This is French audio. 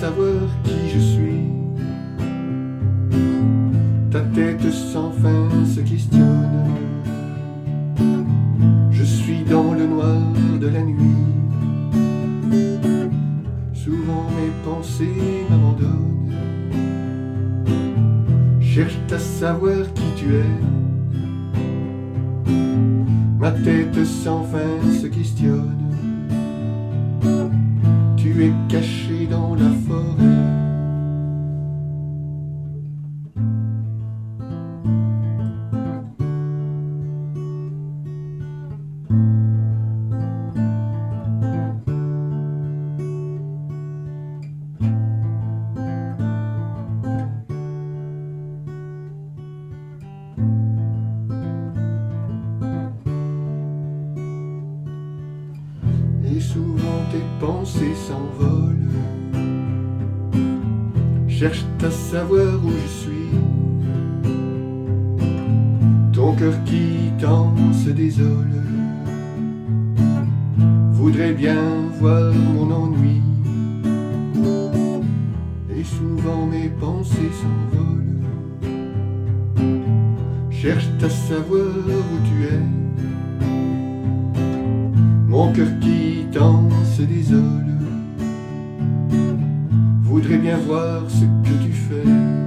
savoir qui je suis. Ta tête sans fin se questionne. Je suis dans le noir de la nuit. Souvent mes pensées m'abandonnent. Cherche à savoir qui tu es. Ma tête sans fin se questionne. Tu es caché dans la forêt. Et souvent tes pensées s'envolent. Cherche à savoir où je suis. Ton cœur qui t'en se désole voudrait bien voir mon ennui. Et souvent mes pensées s'envolent. Cherche à savoir où tu es. Mon cœur qui t'en se désole voudrait bien voir ce que tu fais.